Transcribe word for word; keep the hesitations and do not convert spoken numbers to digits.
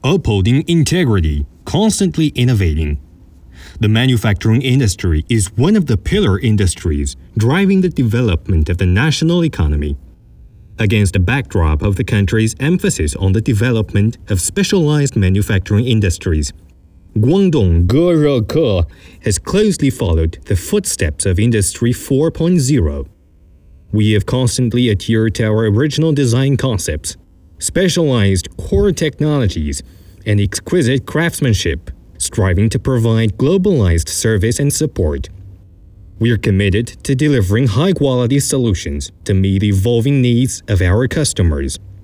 upholding integrity, constantly innovating. The manufacturing industry is one of the pillar industries driving the development of the national economy. Against the backdrop of the country's emphasis on the development of specialized manufacturing industries, Guangdong Gerike has closely followed the footsteps of Industry four point oh. We have constantly adhered to our original design concepts, specialized core technologies, and exquisite craftsmanship, striving to provide globalized service and support. We are committed to delivering high-quality solutions to meet the evolving needs of our customers.